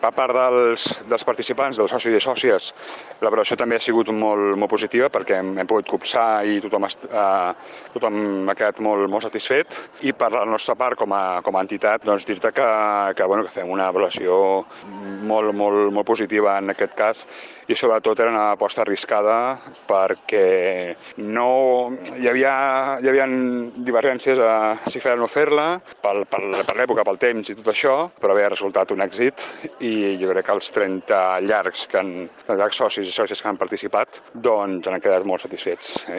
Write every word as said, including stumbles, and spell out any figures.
Per part dels, dels participants, dels socis i sòcies, la valoració també ha sigut molt, molt positiva perquè hem, hem pogut copsar i tothom, est, eh, tothom ha quedat molt, molt satisfet. I per la nostra part, com a, com a entitat, doncs dir-te que, que, bueno, que fem una valoració molt, molt, molt positiva en aquest cas i sobretot era una aposta arriscada perquè no, hi havia, hi havia divergències a si fer-la o no fer-la, per, per, per l'època, pel temps i tot això, però havia resultat un èxit i jo crec que els trenta llargs, que han, trenta llargs socis i sòcies que han participat doncs han quedat molt satisfets. Eh?